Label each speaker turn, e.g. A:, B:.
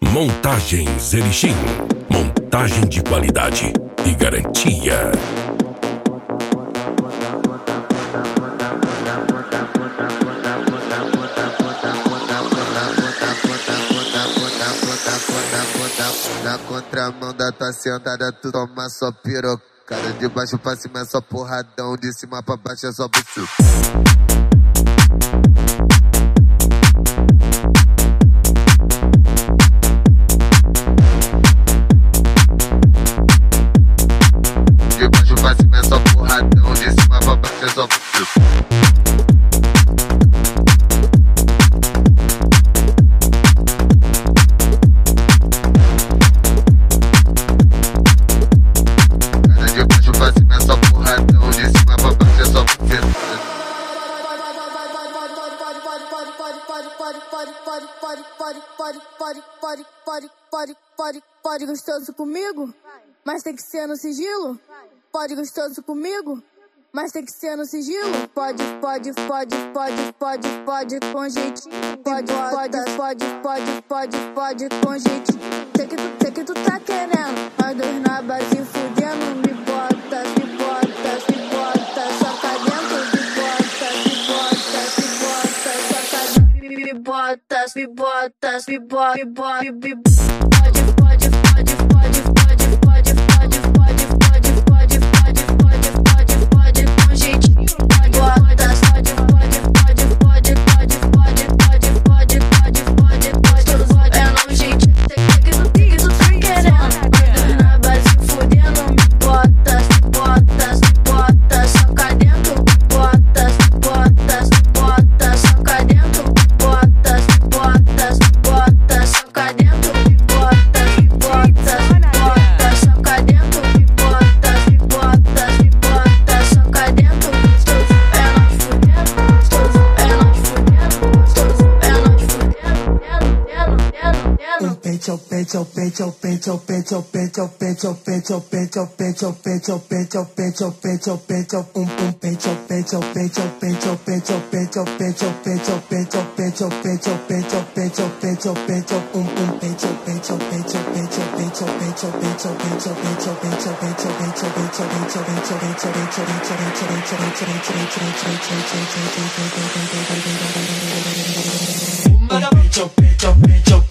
A: Montagens Erechim. Montagem de qualidade e garantia.
B: Na contramão da tua sentada, tu toma só pirocada. De baixo pra cima é só porradão, de cima pra baixo é só buçu. De baixo pra cima é só porradão, de cima pra baixo é só buçu.
C: Pode gostoso comigo, mas tem que ser no sigilo. Pode gostoso comigo, mas tem que ser no sigilo. Pode com jeitinho. Pode com jeitinho. Sei que tu tá querendo, mas dois na base fudendo. Me bota, soca dentro. Me bota, com jeitinho. É no jeitinho que tu tá querendo. Na base fudendo, me bota, soca dentro. Bota, soca dentro. Bota, soca dentro. Bota, soca dentro. Bota, soca dentro. É nós fudendo.
D: Pecho,